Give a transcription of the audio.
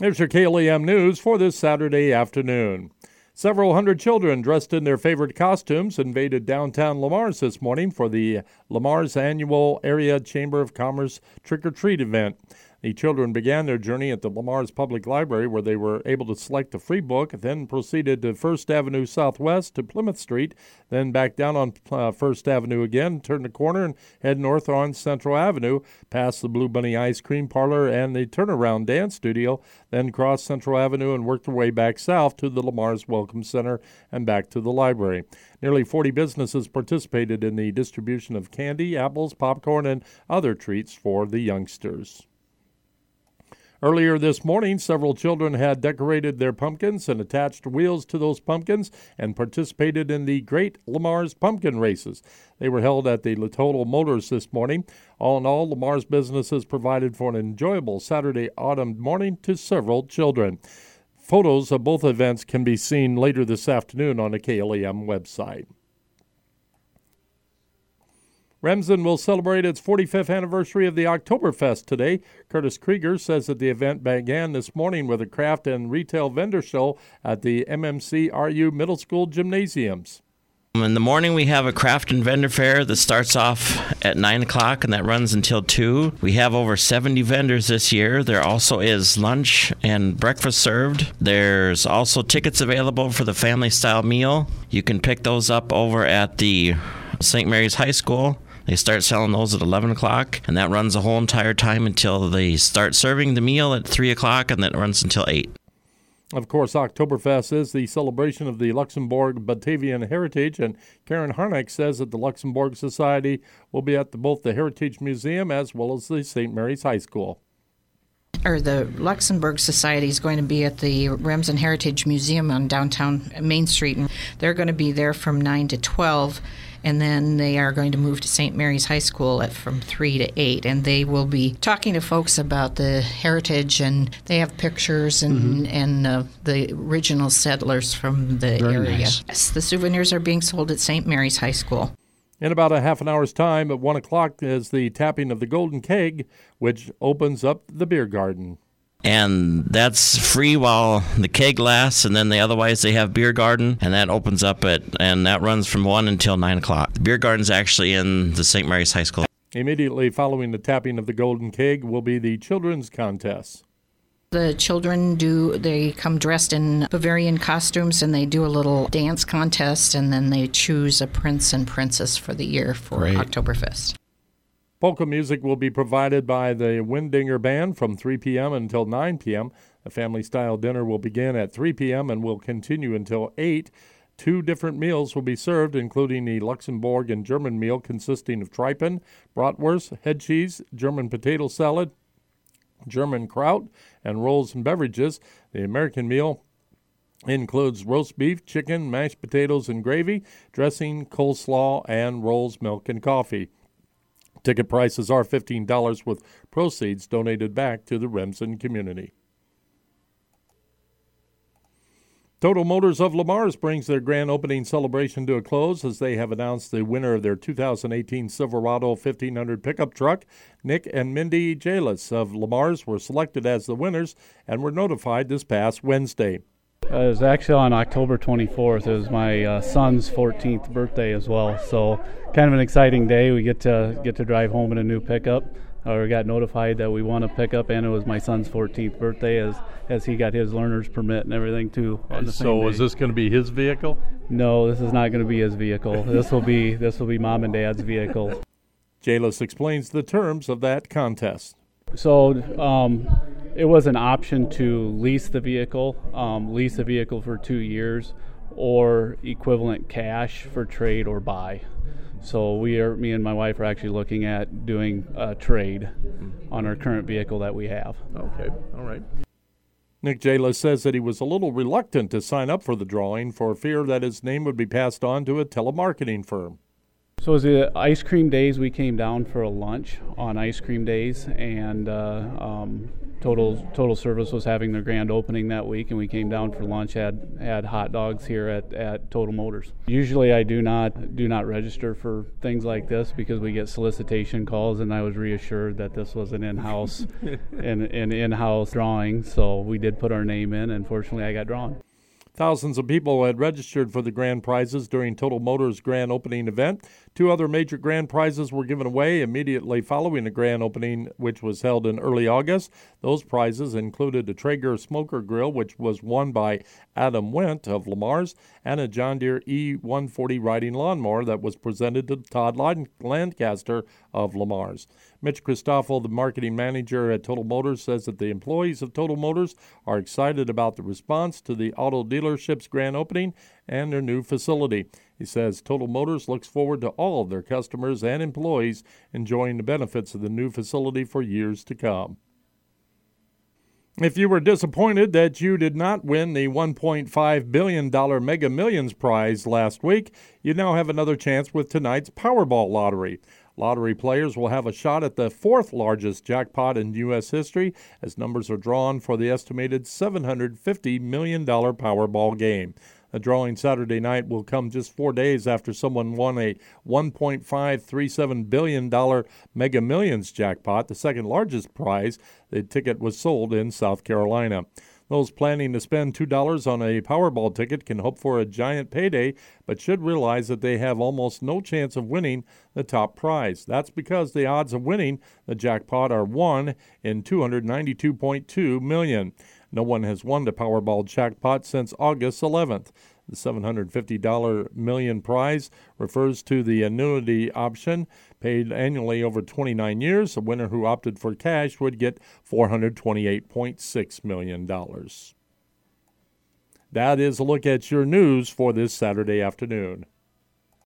Here's your KLEM News for this Saturday afternoon. Several hundred children dressed in their favorite costumes invaded downtown Le Mars this morning for the Le Mars annual Area Chamber of Commerce Trick-or-Treat event. The children began their journey at the Le Mars Public Library, where they were able to select a free book, then proceeded to First Avenue Southwest to Plymouth Street, then back down on First Avenue again, turn the corner and head north on Central Avenue, past the Blue Bunny Ice Cream Parlor and the Turnaround Dance Studio, then cross Central Avenue and work their way back south to the Le Mars Welcome Center and back to the library. Nearly 40 businesses participated in the distribution of candy, apples, popcorn, and other treats for the youngsters. Earlier this morning, several children had decorated their pumpkins and attached wheels to those pumpkins and participated in the Great Le Mars Pumpkin Races. They were held at the Total Motors this morning. All in all, Le Mars businesses provided for an enjoyable Saturday autumn morning to several children. Photos of both events can be seen later this afternoon on the KLEM website. Remsen will celebrate its 45th anniversary of the Oktoberfest today. Curtis Krieger says that the event began this morning with a craft and retail vendor show at the MMC-RU Middle School gymnasiums. In the morning, we have a craft and vendor fair that starts off at 9 o'clock and that runs until 2. We have over 70 vendors this year. There also is lunch and breakfast served. There's also tickets available for the family-style meal. You can pick those up over at the St. Mary's High School. They start selling those at 11 o'clock, and that runs the whole entire time until they start serving the meal at 3 o'clock, and that runs until 8. Of course, Oktoberfest is the celebration of the Luxembourg Batavian heritage, and Karen Harnack says that the Luxembourg Society will be at both the Heritage Museum as well as the St. Mary's High School. The Luxembourg Society is going to be at the Remsen Heritage Museum on downtown Main Street, and they're going to be there from 9 to 12. And then they are going to move to St. Mary's High School from 3 to 8. And they will be talking to folks about the heritage, and they have pictures and the original settlers from the area. Nice. Yes, the souvenirs are being sold at St. Mary's High School. In about a half an hour's time, at 1 o'clock, is the tapping of the Golden Keg, which opens up the beer garden. And that's free while the keg lasts, and then otherwise they have beer garden, and that opens up and that runs from 1 until 9 o'clock. The beer garden's actually in the St. Mary's High School. Immediately following the tapping of the Golden Keg will be the children's contest. The children they come dressed in Bavarian costumes, and they do a little dance contest, and then they choose a prince and princess for the year for Oktoberfest. Polka music will be provided by the Windinger Band from 3 p.m. until 9 p.m. The family-style dinner will begin at 3 p.m. and will continue until 8. 2 different meals will be served, including the Luxembourg and German meal consisting of tripen, bratwurst, head cheese, German potato salad, German kraut, and rolls and beverages. The American meal includes roast beef, chicken, mashed potatoes and gravy, dressing, coleslaw, and rolls, milk, and coffee. Ticket prices are $15 with proceeds donated back to the Remsen community. Total Motors of Le Mars brings their grand opening celebration to a close as they have announced the winner of their 2018 Silverado 1500 pickup truck. Nick and Mindy Jalis of Le Mars were selected as the winners and were notified this past Wednesday. It was actually on October 24th. It was my son's 14th birthday as well, so kind of an exciting day. We get to drive home in a new pickup. We got notified that we won a pickup, and it was my son's 14th birthday as he got his learner's permit and everything too. So is this going to be his vehicle? No, this is not going to be his vehicle. This will be Mom and Dad's vehicle. Jalis explains the terms of that contest. So it was an option to lease the vehicle for 2 years, or equivalent cash for trade or buy. So me and my wife are actually looking at doing a trade on our current vehicle that we have. Okay, all right. Nick Jalis says that he was a little reluctant to sign up for the drawing for fear that his name would be passed on to a telemarketing firm. So it was the ice cream days. We came down for a lunch on ice cream days, and Total Service was having their grand opening that week, and we came down for lunch. Had hot dogs here at Total Motors. Usually, I do not register for things like this because we get solicitation calls, and I was reassured that this was an in-house an in-house drawing. So we did put our name in, and fortunately, I got drawn. Thousands of people had registered for the grand prizes during Total Motors' grand opening event. 2 other major grand prizes were given away immediately following the grand opening, which was held in early August. Those prizes included a Traeger smoker grill, which was won by Adam Wendt of Lamar's, and a John Deere E140 riding lawnmower that was presented to Todd Lancaster of Lamar's. Mitch Christoffel, the marketing manager at Total Motors, says that the employees of Total Motors are excited about the response to the auto dealership's grand opening and their new facility. He says Total Motors looks forward to all of their customers and employees enjoying the benefits of the new facility for years to come. If you were disappointed that you did not win the $1.5 billion Mega Millions prize last week, you now have another chance with tonight's Powerball lottery. Lottery players will have a shot at the 4th largest jackpot in U.S. history as numbers are drawn for the estimated $750 million Powerball game. The drawing Saturday night will come just 4 days after someone won a $1.537 billion Mega Millions jackpot, the second largest prize. The ticket was sold in South Carolina. Those planning to spend $2 on a Powerball ticket can hope for a giant payday, but should realize that they have almost no chance of winning the top prize. That's because the odds of winning the jackpot are 1 in 292.2 million. No one has won the Powerball jackpot since August 11th. The $750 million prize refers to the annuity option paid annually over 29 years. A winner who opted for cash would get $428.6 million. That is a look at your news for this Saturday afternoon.